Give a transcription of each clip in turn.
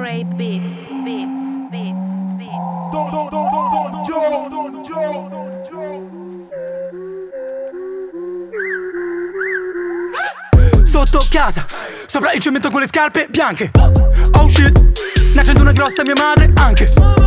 Corporate Beats, Beats, Beats, Beats. Sotto casa, sopra il cemento con le scarpe bianche. Oh shit, ne accendo una grossa mia madre anche.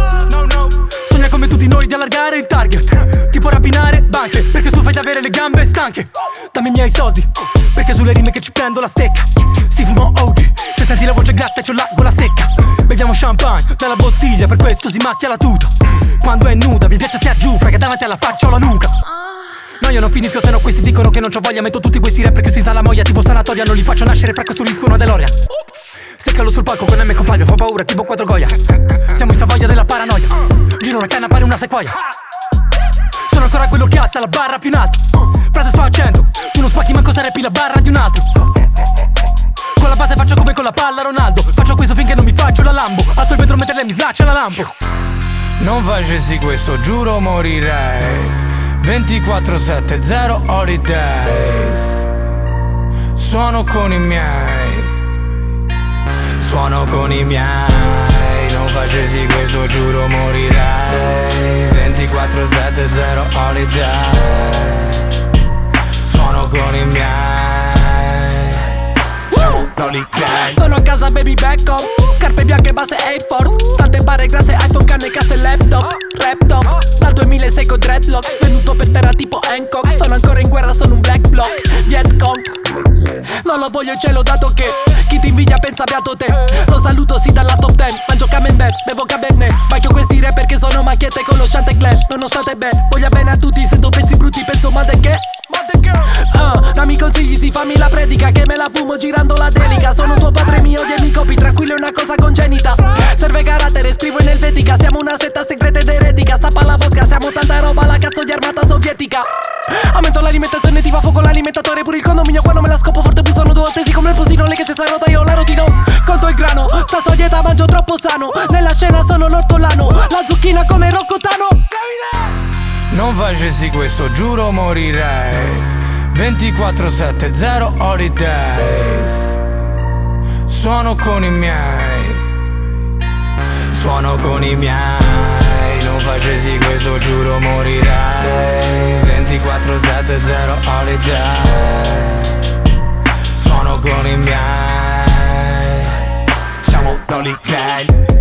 Sogna come tutti noi di allargare il target, tipo rapinare banche, perché tu fai di avere le gambe stanche. Dammi i miei soldi, perché sulle rime che ci prendo la stecca. Si fuma OG, se senti la voce gratta e c'ho la gola secca. Beviamo champagne dalla bottiglia, per questo si macchia la tuta. Quando è nuda mi piace stia giù, che davanti alla faccia ho la nuca. No, io non finisco se no questi dicono che non c'ho voglia. Metto tutti questi rapper chiusi in salamoia tipo sanatoria. Non li faccio nascere per costruisco una DeLorean. Seccalo sul palco con M con Fabio, fa paura tipo 4 Goya. Siamo in Savoia della paranoia. Giro una canna pare una sequoia. Sono ancora quello che alza la barra più in alto. Frase sto accento, tu non spacchi manco se rappi la barra di un altro. Con la base faccio come con la palla Ronaldo. Faccio questo finché non mi faccio la Lambo. Alzo il vetro mentre lei mi slaccia la lampo. Non facessi questo, giuro morirei. 24/7, 0 holidays. Suono con i miei. Suono con i miei. Non facessi questo, giuro morirei. 24/7, 0 holidays. Suono con i miei. Siamo Sono a casa baby back up. Scarpe bianche base Air Force. Tante barre grasse iPhone, canne, casse, laptop. Dal 2006 con dreadlocks. Svenuto per terra tipo Hancock. Sono ancora in guerra, sono un black block Vietcong. Non lo voglio e ce l'ho dato che chi ti invidia pensa beato te. Lo saluto sì dalla top 10. Mangio camembert, bevo cabernet. Faccio questi rapper che sono macchiette con lo Chantecler. Nonostante bene, voglio bene a tutti. Sento pezzi brutti, penso ma de che? Dammi consigli, sì, fammi la predica che me la fumo girando la delica. Sono tuo padre mio, odiami copi, tranquillo è una cosa congenita. Serve carattere, scrivo in elvetica. Siamo una setta segreta ed eretica. Stappa la vodka, siamo tanta roba, la cazzo di armata sovietica. Aumento l'alimentazione, ti fa fuoco l'alimentatore. Pure il condominio quando me la scopo forte. Poi sono 2 volte sì come il posino. Lei che c'è sta rota, io la rotino. Conto il grano, tasso a dieta, mangio troppo sano. Nella scena sono l'ortolano, la zucchina come Roccotano. Non facessi questo, giuro morirei. 24/7, 0 holidays. Suono con i miei. Suono con i miei. Non facessi questo, giuro morirei. 24/7, 0 holidays. Suono con i miei. Siamo Loli Gang.